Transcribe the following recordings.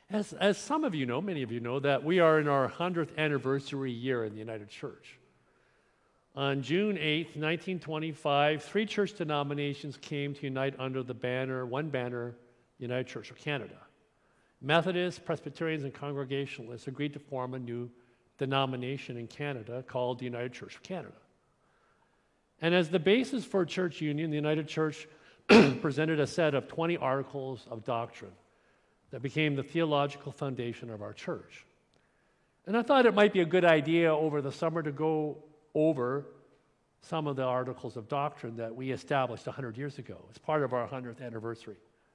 As some of you know, many of you know, that we are in our 100th anniversary year in the United Church. On June 8th, 1925, three church denominations came to unite under the one banner, United Church of Canada. Methodists, Presbyterians, and Congregationalists agreed to form a new denomination in Canada called the United Church of Canada. And as the basis for church union, the United Church presented a set of 20 articles of doctrine that became the theological foundation of our church. And I thought it might be a good idea over the summer to go over some of the articles of doctrine that we established 100 years ago as part of our 100th anniversary.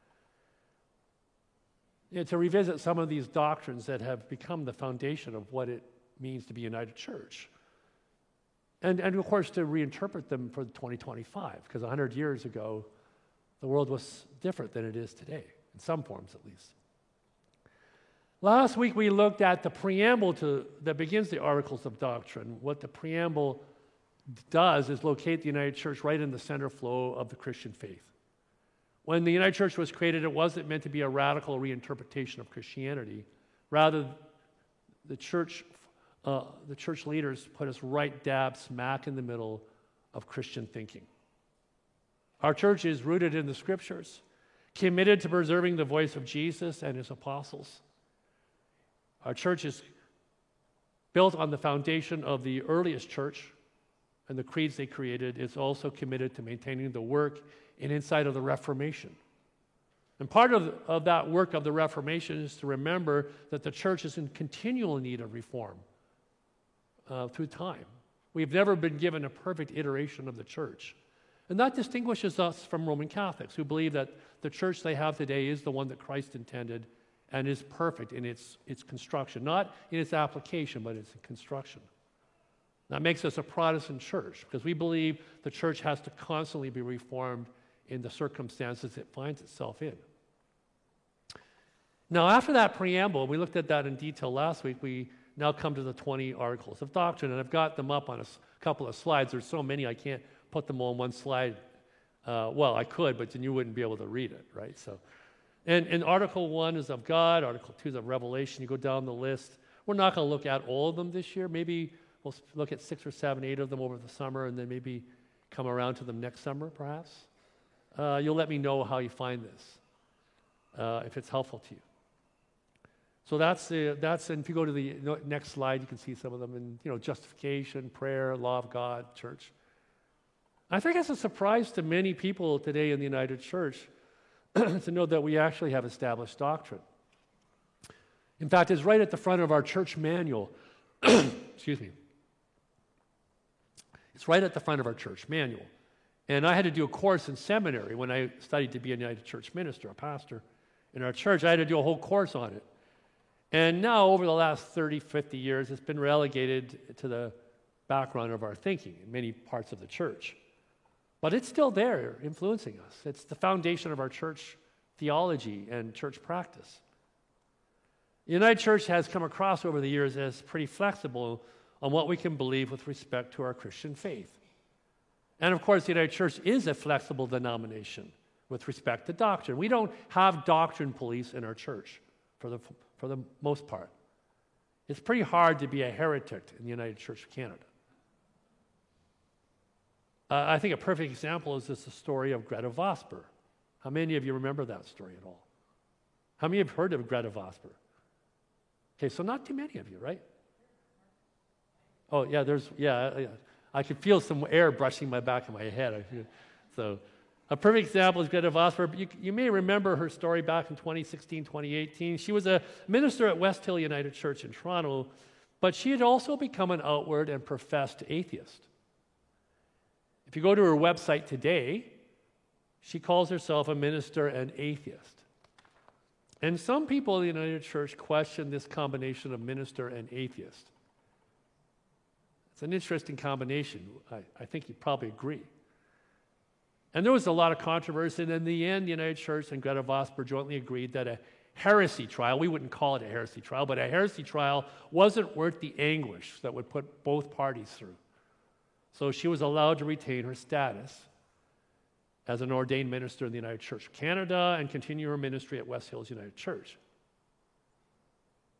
To revisit some of these doctrines that have become the foundation of what it means to be United Church. And of course, to reinterpret them for 2025, because 100 years ago, the world was different than it is today, in some forms at least. Last week, we looked at the preamble that begins the Articles of Doctrine. What the preamble does is locate the United Church right in the center flow of the Christian faith. When the United Church was created, it wasn't meant to be a radical reinterpretation of Christianity. Rather, the church leaders put us right dab smack in the middle of Christian thinking. Our church is rooted in the Scriptures, committed to preserving the voice of Jesus and his apostles. Our church is built on the foundation of the earliest church and the creeds they created. It's also committed to maintaining the work and insight of the Reformation. And part of that work of the Reformation is to remember that the church is in continual need of reform through time. We've never been given a perfect iteration of the church. And that distinguishes us from Roman Catholics, who believe that the church they have today is the one that Christ intended and is perfect in its construction, not in its application, but its construction. That makes us a Protestant church, because we believe the church has to constantly be reformed in the circumstances it finds itself in. Now, after that preamble, we looked at that in detail last week, we now come to the 20 Articles of Doctrine, and I've got them up on a couple of slides. There's so many, I can't put them all on one slide. Well, I could, but then you wouldn't be able to read it, right? And Article 1 is of God, Article 2 is of Revelation. You go down the list. We're not going to look at all of them this year. Maybe we'll look at 6 or 7, 8 of them over the summer, and then maybe come around to them next summer, perhaps. You'll let me know how you find this, if it's helpful to you. So and if you go to the next slide, you can see some of them in, justification, prayer, law of God, church. I think it's a surprise to many people today in the United Church to know that we actually have established doctrine. In fact, it's right at the front of our church manual. Excuse me. It's right at the front of our church manual. And I had to do a course in seminary when I studied to be a United Church minister, a pastor in our church. I had to do a whole course on it. And now, over the last 30, 50 years, it's been relegated to the background of our thinking in many parts of the church. But it's still there, influencing us. It's the foundation of our church theology and church practice. The United Church has come across over the years as pretty flexible on what we can believe with respect to our Christian faith. And of course, the United Church is a flexible denomination with respect to doctrine. We don't have doctrine police in our church for the most part. It's pretty hard to be a heretic in the United Church of Canada. I think a perfect example is the story of Greta Vosper. How many of you remember that story at all? How many have heard of Greta Vosper? Okay, so not too many of you, right? Oh, yeah, I could feel some air brushing my back of my head. So a perfect example is Greta Vosper. You may remember her story back in 2016, 2018. She was a minister at West Hill United Church in Toronto, but she had also become an outward and professed atheist. If you go to her website today, she calls herself a minister and atheist. And some people in the United Church question this combination of minister and atheist. It's an interesting combination. I think you probably agree. And there was a lot of controversy, and in the end, the United Church and Greta Vosper jointly agreed that a heresy trial, we wouldn't call it a heresy trial, but a heresy trial wasn't worth the anguish that would put both parties through. So she was allowed to retain her status as an ordained minister in the United Church of Canada and continue her ministry at West Hills United Church.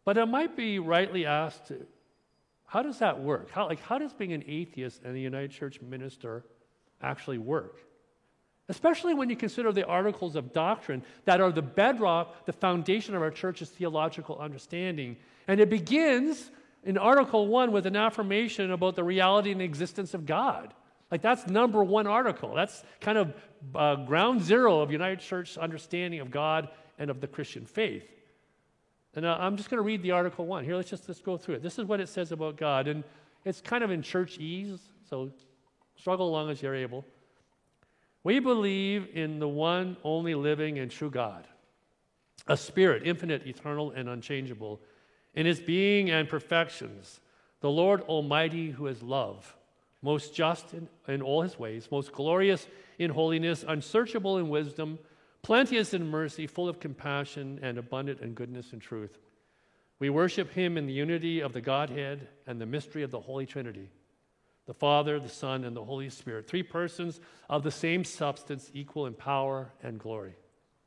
But it might be rightly asked, how does that work? How does being an atheist and a United Church minister actually work? Especially when you consider the articles of doctrine that are the bedrock, the foundation of our church's theological understanding. And it begins in Article 1 with an affirmation about the reality and existence of God. Like, that's number one article. That's kind of ground zero of United Church's understanding of God and of the Christian faith. And I'm just going to read the Article 1. Here, let's go through it. This is what it says about God. And it's kind of in churchese, so struggle along as you're able. We believe in the one only living and true God, a spirit, infinite, eternal, and unchangeable, in his being and perfections, the Lord Almighty, who is love, most just in all his ways, most glorious in holiness, unsearchable in wisdom, plenteous in mercy, full of compassion, and abundant in goodness and truth. We worship him in the unity of the Godhead and the mystery of the Holy Trinity, the Father, the Son, and the Holy Spirit, three persons of the same substance, equal in power and glory.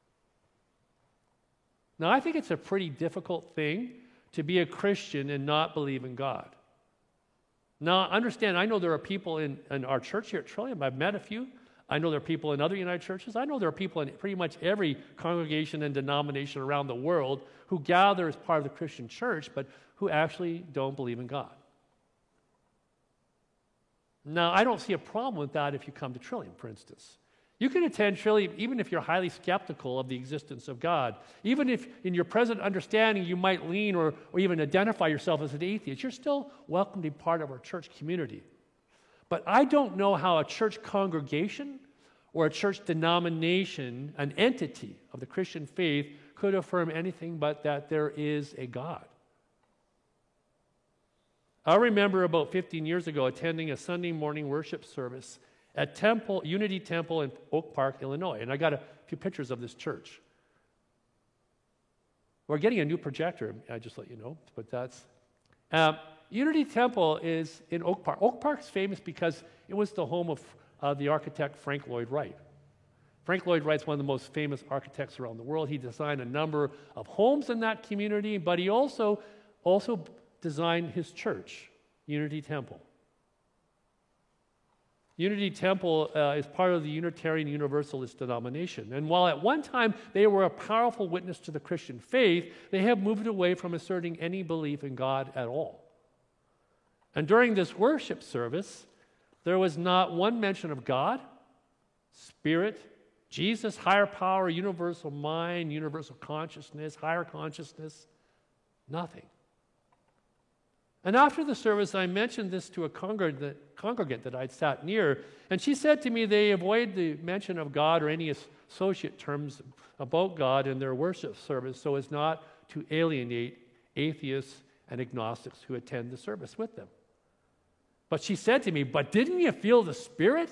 Now, I think it's a pretty difficult thing to be a Christian and not believe in God. Now, understand, I know there are people in our church here at Trillium. I've met a few. I know there are people in other United Churches. I know there are people in pretty much every congregation and denomination around the world who gather as part of the Christian church, but who actually don't believe in God. Now, I don't see a problem with that if you come to Trillium, for instance. You can attend Trillium even if you're highly skeptical of the existence of God. Even if in your present understanding you might lean or even identify yourself as an atheist, you're still welcome to be part of our church community. But I don't know how a church congregation or a church denomination, an entity of the Christian faith, could affirm anything but that there is a God. I remember about 15 years ago attending a Sunday morning worship service at Unity Temple in Oak Park, Illinois. And I got a few pictures of this church. We're getting a new projector, I just let you know, but that's... Unity Temple is in Oak Park. Oak Park's famous because it was the home of the architect Frank Lloyd Wright. Frank Lloyd Wright's one of the most famous architects around the world. He designed a number of homes in that community, but he also designed his church, Unity Temple. Unity Temple is part of the Unitarian Universalist denomination. And while at one time they were a powerful witness to the Christian faith, they have moved away from asserting any belief in God at all. And during this worship service, there was not one mention of God, Spirit, Jesus, higher power, universal mind, universal consciousness, higher consciousness, nothing. And after the service, I mentioned this to a congregant that I'd sat near, and she said to me they avoid the mention of God or any associate terms about God in their worship service so as not to alienate atheists and agnostics who attend the service with them. But she said to me, "But didn't you feel the Spirit?"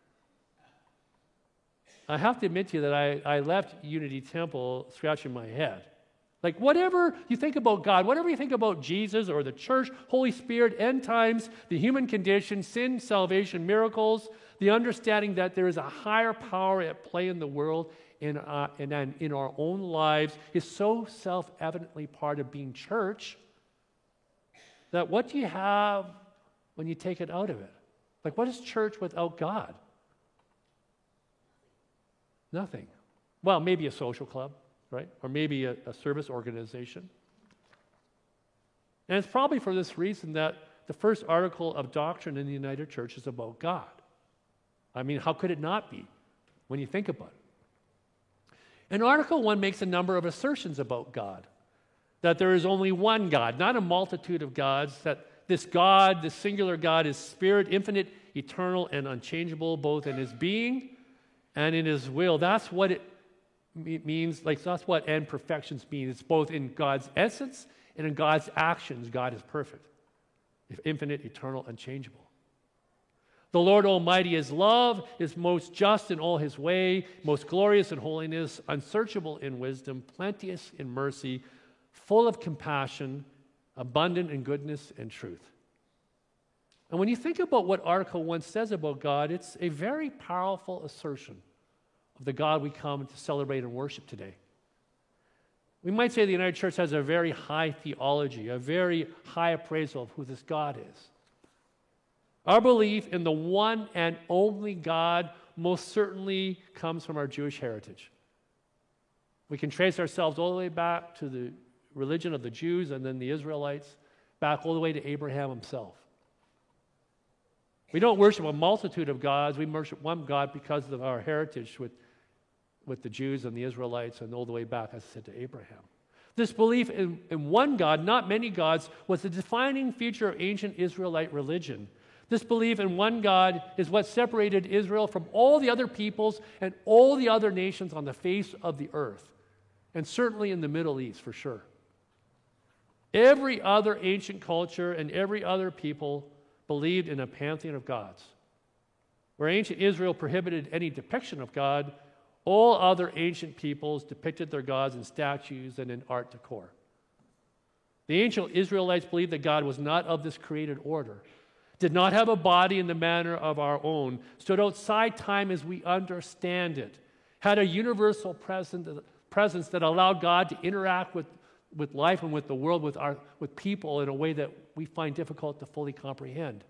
I have to admit to you that I left Unity Temple scratching my head. Like, whatever you think about God, whatever you think about Jesus or the church, Holy Spirit, end times, the human condition, sin, salvation, miracles, the understanding that there is a higher power at play in the world and in our own lives is so self-evidently part of being church that what do you have when you take it out of it? Like, what is church without God? Nothing. Well, maybe a social club, right? Or maybe a service organization. And it's probably for this reason that the first article of doctrine in the United Church is about God. I mean, how could it not be when you think about it? And Article 1 makes a number of assertions about God. That there is only one God, not a multitude of gods, that this God, this singular God, is spirit, infinite, eternal, and unchangeable, both in his being and in his will. That's what it means, like that's what and perfections mean. It's both in God's essence and in God's actions. God is perfect, infinite, eternal, unchangeable. The Lord Almighty is love, is most just in all his way, most glorious in holiness, unsearchable in wisdom, plenteous in mercy, full of compassion, abundant in goodness and truth. And when you think about what Article 1 says about God, it's a very powerful assertion of the God we come to celebrate and worship today. We might say the United Church has a very high theology, a very high appraisal of who this God is. Our belief in the one and only God most certainly comes from our Jewish heritage. We can trace ourselves all the way back to the religion of the Jews and then the Israelites, back all the way to Abraham himself. We don't worship a multitude of gods. We worship one God because of our heritage with the Jews and the Israelites and all the way back, as I said, to Abraham. This belief in one God, not many gods, was the defining feature of ancient Israelite religion. This belief in one God is what separated Israel from all the other peoples and all the other nations on the face of the earth, and certainly in the Middle East, for sure. Every other ancient culture and every other people believed in a pantheon of gods. Where ancient Israel prohibited any depiction of God, all other ancient peoples depicted their gods in statues and in art decor. The ancient Israelites believed that God was not of this created order, did not have a body in the manner of our own, stood outside time as we understand it, had a universal presence that allowed God to interact with life and with the world, with people in a way that we find difficult to fully comprehend.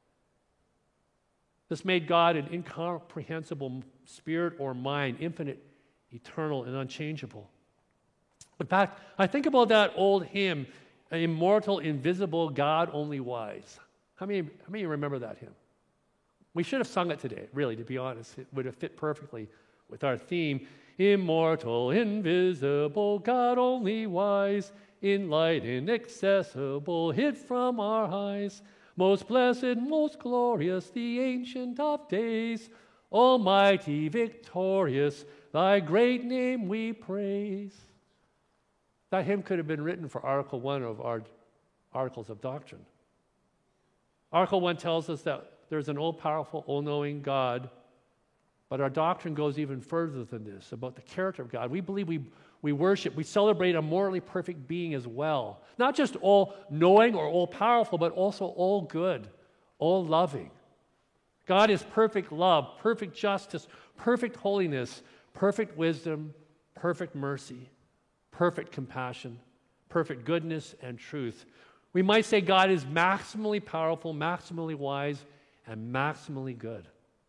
This made God an incomprehensible spirit or mind, infinite, eternal, and unchangeable. In fact, I think about that old hymn, Immortal, Invisible, God Only Wise. How many of you remember that hymn? We should have sung it today, really, to be honest. It would have fit perfectly with our theme. Immortal, invisible, God only wise, in light inaccessible, hid from our eyes. Most blessed, most glorious, the Ancient of Days, almighty, victorious, thy great name we praise. That hymn could have been written for Article 1 of our Articles of Doctrine. Article 1 tells us that there's an all-powerful, all-knowing God, but our doctrine goes even further than this, about the character of God. We believe we worship, we celebrate a morally perfect being as well. Not just all-knowing or all-powerful, but also all-good, all-loving. God is perfect love, perfect justice, perfect holiness, perfect wisdom, perfect mercy, perfect compassion, perfect goodness and truth. We might say God is maximally powerful, maximally wise, and maximally good.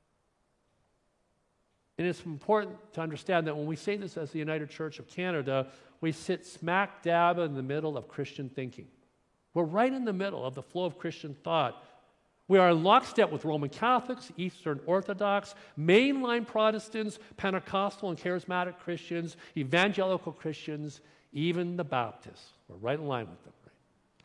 And it's important to understand that when we say this as the United Church of Canada, we sit smack dab in the middle of Christian thinking. We're right in the middle of the flow of Christian thought. We are in lockstep with Roman Catholics, Eastern Orthodox, mainline Protestants, Pentecostal and Charismatic Christians, evangelical Christians, even the Baptists. We're right in line with them. Right?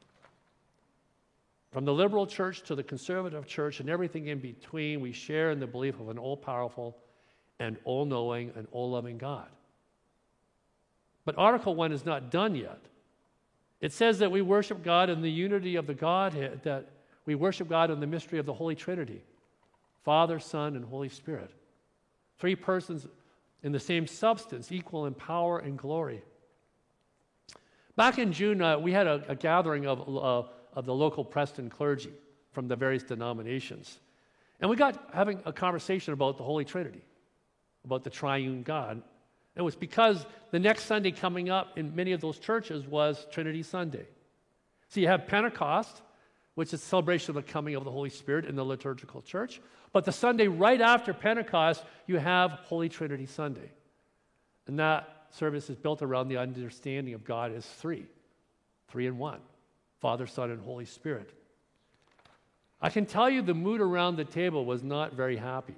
From the liberal church to the conservative church and everything in between, we share in the belief of an all-powerful and all-knowing and all-loving God. But Article 1 is not done yet. It says that we worship God in the unity of the Godhead, that we worship God in the mystery of the Holy Trinity, Father, Son, and Holy Spirit. Three persons in the same substance, equal in power and glory. Back in June, we had a gathering of the local Preston clergy from the various denominations. And we got having a conversation about the Holy Trinity, about the triune God. It was because the next Sunday coming up in many of those churches was Trinity Sunday. So you have Pentecost, which is a celebration of the coming of the Holy Spirit in the liturgical church. But the Sunday right after Pentecost, you have Holy Trinity Sunday. And that service is built around the understanding of God as three in one, Father, Son, and Holy Spirit. I can tell you the mood around the table was not very happy.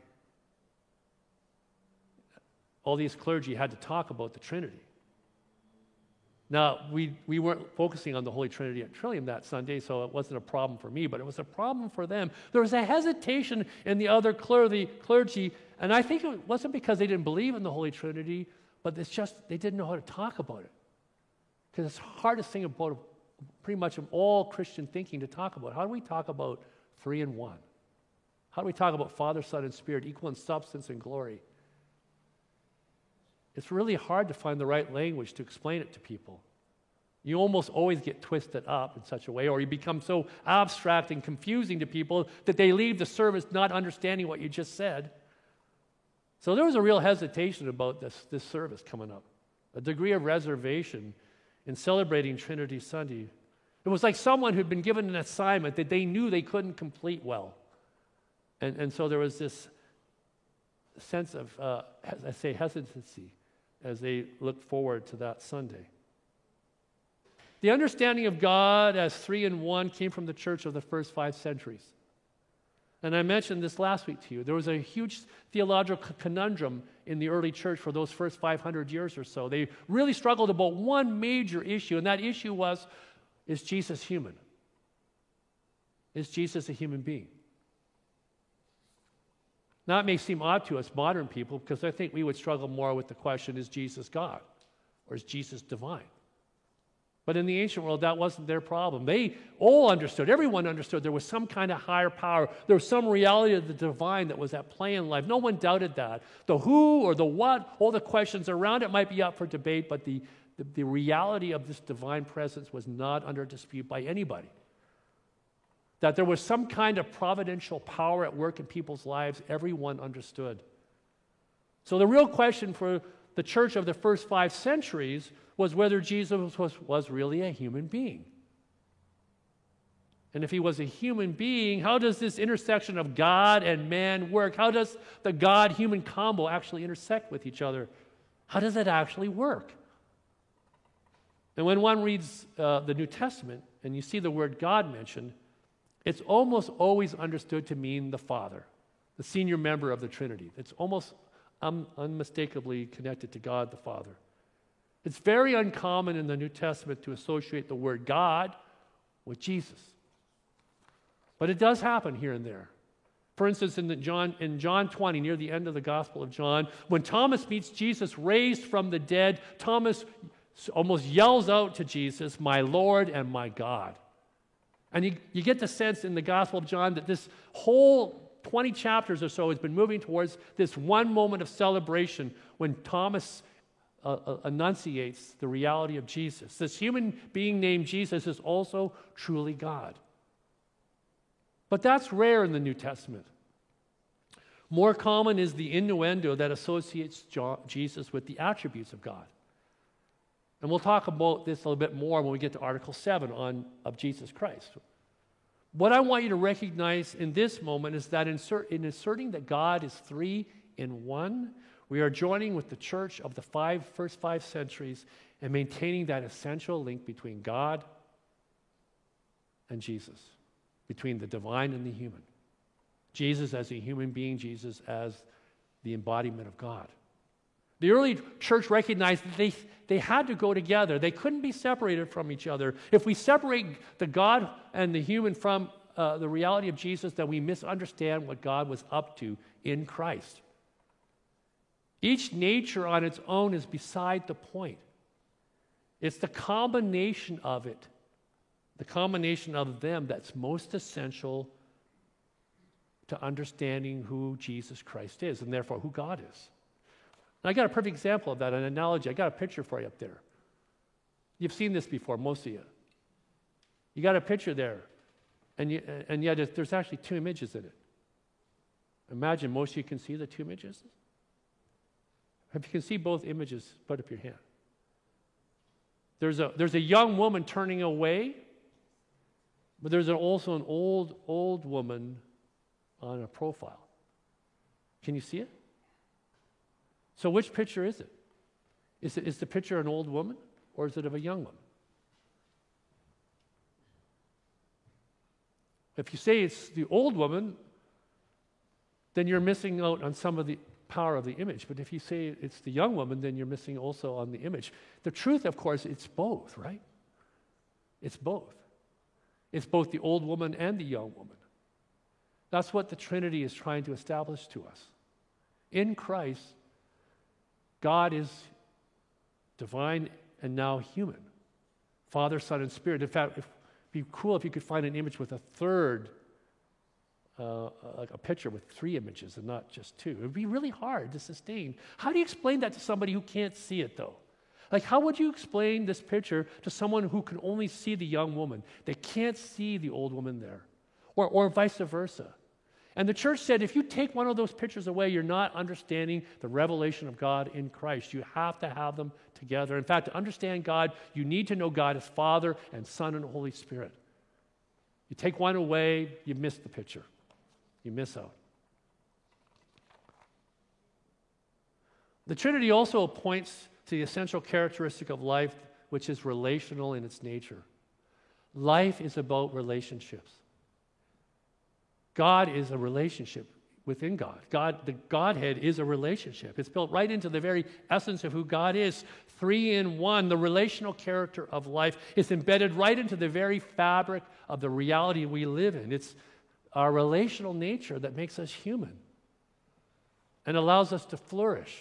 All these clergy had to talk about the Trinity. Now, we weren't focusing on the Holy Trinity at Trillium that Sunday, so it wasn't a problem for me, but it was a problem for them. There was a hesitation in the other clergy, and I think it wasn't because they didn't believe in the Holy Trinity, but it's just they didn't know how to talk about it. Because it's the hardest thing about pretty much of all Christian thinking to talk about. How do we talk about three in one? How do we talk about Father, Son, and Spirit, equal in substance and glory? It's really hard to find the right language to explain it to people. You almost always get twisted up in such a way, or you become so abstract and confusing to people that they leave the service not understanding what you just said. So there was a real hesitation about this service coming up, a degree of reservation in celebrating Trinity Sunday. It was like someone who'd been given an assignment that they knew they couldn't complete well. And so there was this sense of, I say, hesitancy as they looked forward to that Sunday. The understanding of God as three in one came from the church of the first 5 centuries. And I mentioned this last week to you. There was a huge theological conundrum in the early church for those first 500 years or so. They really struggled about one major issue, and that issue was, is Jesus human? Is Jesus a human being? Now, it may seem odd to us modern people because I think we would struggle more with the question, is Jesus God? Or is Jesus divine? But in the ancient world, that wasn't their problem. They all understood, everyone understood there was some kind of higher power. There was some reality of the divine that was at play in life. No one doubted that. The who or the what, all the questions around it might be up for debate, but the reality of this divine presence was not under dispute by anybody. That there was some kind of providential power at work in people's lives, everyone understood. So the real question for the church of the first 5 centuries was whether Jesus was really a human being. And if he was a human being, how does this intersection of God and man work? How does the God-human combo actually intersect with each other? How does it actually work? And when one reads the New Testament and you see the word God mentioned, it's almost always understood to mean the Father, the senior member of the Trinity. It's almost unmistakably connected to God the Father. It's very uncommon in the New Testament to associate the word God with Jesus. But it does happen here and there. For instance, in John 20, near the end of the Gospel of John, when Thomas meets Jesus raised from the dead, Thomas almost yells out to Jesus, "My Lord and my God." And you get the sense in the Gospel of John that this whole 20 chapters or so has been moving towards this one moment of celebration when Thomas enunciates the reality of Jesus. This human being named Jesus is also truly God. But that's rare in the New Testament. More common is the innuendo that associates Jesus with the attributes of God. And we'll talk about this a little bit more when we get to Article 7 of Jesus Christ. What I want you to recognize in this moment is that in asserting that God is three in one, we are joining with the church of the first 5 centuries and maintaining that essential link between God and Jesus, between the divine and the human. Jesus as a human being, Jesus as the embodiment of God. The early church recognized that they had to go together. They couldn't be separated from each other. If we separate the God and the human from the reality of Jesus, then we misunderstand what God was up to in Christ. Each nature on its own is beside the point. It's the combination of it, the combination of them that's most essential to understanding who Jesus Christ is and therefore who God is. And I got a perfect example of that, an analogy. I got a picture for you up there. You've seen this before, most of you. You got a picture there, and yet there's actually 2 images in it. Imagine most of you can see the 2 images. If you can see both images, put up your hand. There's a young woman turning away, but there's also an old woman on a profile. Can you see it? So which picture is it? Is the picture an old woman or is it of a young woman? If you say it's the old woman, then you're missing out on some of the power of the image. But if you say it's the young woman, then you're missing also on the image. The truth, of course, it's both, right? It's both. It's both the old woman and the young woman. That's what the Trinity is trying to establish to us. In Christ, God is divine and now human. Father, Son, and Spirit. In fact, it'd be cool if you could find an image with a third, like a picture with 3 images and not just 2. It would be really hard to sustain. How do you explain that to somebody who can't see it, though? Like, how would you explain this picture to someone who can only see the young woman? They can't see the old woman there. Or vice versa. And the church said, if you take one of those pictures away, you're not understanding the revelation of God in Christ. You have to have them together. In fact, to understand God, you need to know God as Father and Son and Holy Spirit. You take one away, you miss the picture. You miss out. The Trinity also points to the essential characteristic of life, which is relational in its nature. Life is about relationships. God is a relationship within God. The Godhead is a relationship. It's built right into the very essence of who God is. 3 in 1, the relational character of life is embedded right into the very fabric of the reality we live in. It's our relational nature that makes us human and allows us to flourish.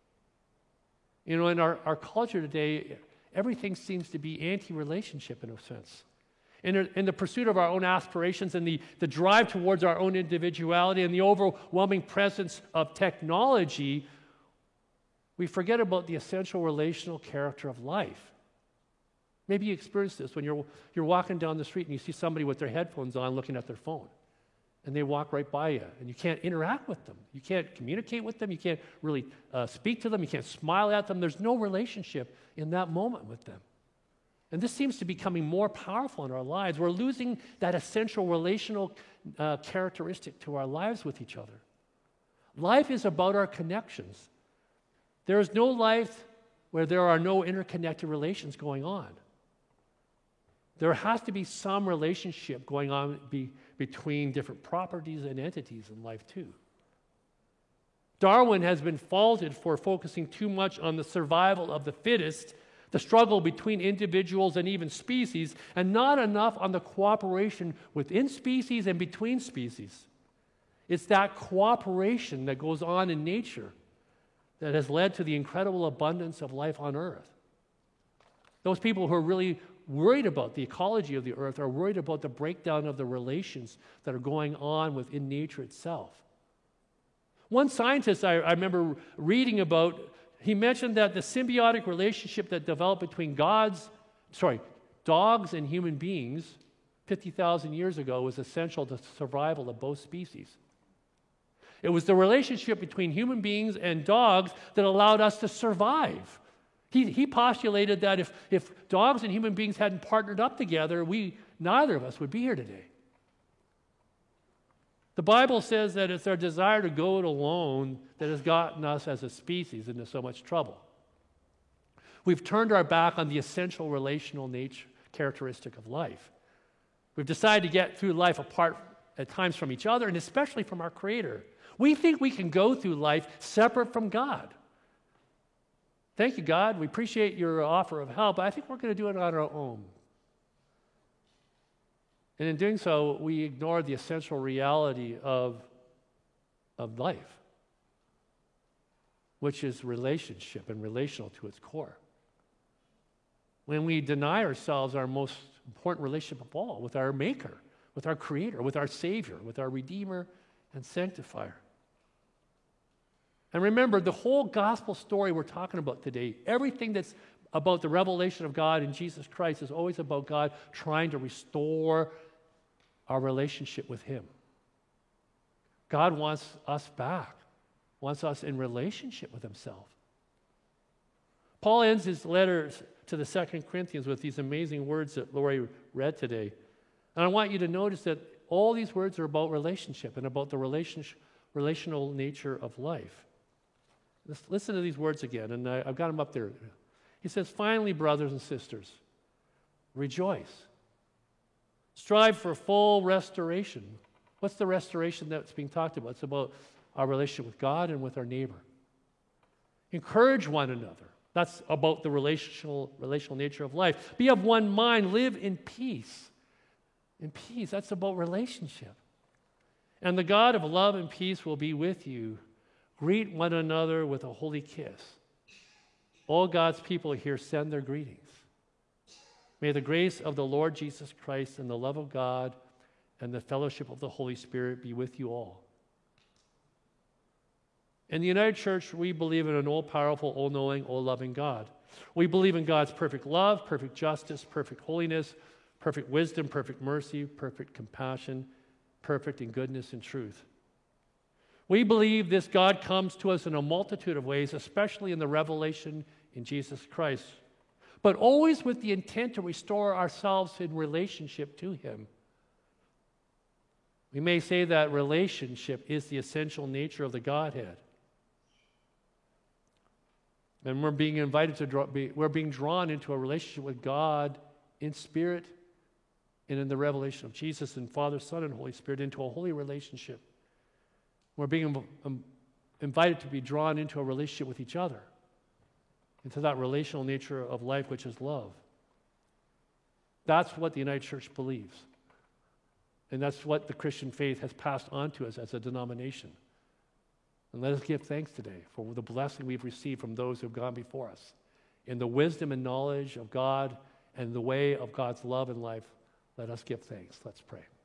You know, in our culture today, everything seems to be anti-relationship in a sense. In the pursuit of our own aspirations and the drive towards our own individuality and the overwhelming presence of technology, we forget about the essential relational character of life. Maybe you experience this when you're walking down the street and you see somebody with their headphones on looking at their phone. And they walk right by you, and you can't interact with them. You can't communicate with them. You can't really speak to them. You can't smile at them. There's no relationship in that moment with them. And this seems to be becoming more powerful in our lives. We're losing that essential relational characteristic to our lives with each other. Life is about our connections. There is no life where there are no interconnected relations going on. There has to be some relationship going on between different properties and entities in life too. Darwin has been faulted for focusing too much on the survival of the fittest, the struggle between individuals and even species, and not enough on the cooperation within species and between species. It's that cooperation that goes on in nature that has led to the incredible abundance of life on earth. Those people who are really worried about the ecology of the earth are worried about the breakdown of the relations that are going on within nature itself. One scientist I remember reading about, he mentioned that the symbiotic relationship that developed between dogs and human beings 50,000 years ago was essential to the survival of both species. It was the relationship between human beings and dogs that allowed us to survive. He postulated that if dogs and human beings hadn't partnered up together, neither of us would be here today. The Bible says that it's our desire to go it alone that has gotten us as a species into so much trouble. We've turned our back on the essential relational nature characteristic of life. We've decided to get through life apart at times from each other and especially from our Creator. We think we can go through life separate from God. Thank you, God. We appreciate your offer of help, but I think we're going to do it on our own. And in doing so, we ignore the essential reality of life, which is relationship and relational to its core. When we deny ourselves our most important relationship of all, with our Maker, with our Creator, with our Savior, with our Redeemer and Sanctifier. And remember, the whole gospel story we're talking about today, everything that's about the revelation of God in Jesus Christ is always about God trying to restore our relationship with Him. God wants us back, wants us in relationship with Himself. Paul ends his letters to the 2 Corinthians with these amazing words that Lori read today. And I want you to notice that all these words are about relationship and about the relational nature of life. Listen to these words again, and I've got them up there. He says, finally, brothers and sisters, rejoice. Strive for full restoration. What's the restoration that's being talked about? It's about our relationship with God and with our neighbor. Encourage one another. That's about the relational nature of life. Be of one mind. Live in peace. In peace, that's about relationship. And the God of love and peace will be with you. Greet one another with a holy kiss. All God's people here send their greetings. May the grace of the Lord Jesus Christ and the love of God and the fellowship of the Holy Spirit be with you all. In the United Church, we believe in an all-powerful, all-knowing, all-loving God. We believe in God's perfect love, perfect justice, perfect holiness, perfect wisdom, perfect mercy, perfect compassion, perfect in goodness and truth. We believe this God comes to us in a multitude of ways, especially in the revelation in Jesus Christ, but always with the intent to restore ourselves in relationship to Him. We may say that relationship is the essential nature of the Godhead. And we're being invited to we're being drawn into a relationship with God in spirit and in the revelation of Jesus and Father, Son, and Holy Spirit into a holy relationship. We're being invited to be drawn into a relationship with each other, into that relational nature of life, which is love. That's what the United Church believes. And that's what the Christian faith has passed on to us as a denomination. And let us give thanks today for the blessing we've received from those who have gone before us. In the wisdom and knowledge of God and the way of God's love and life, let us give thanks. Let's pray.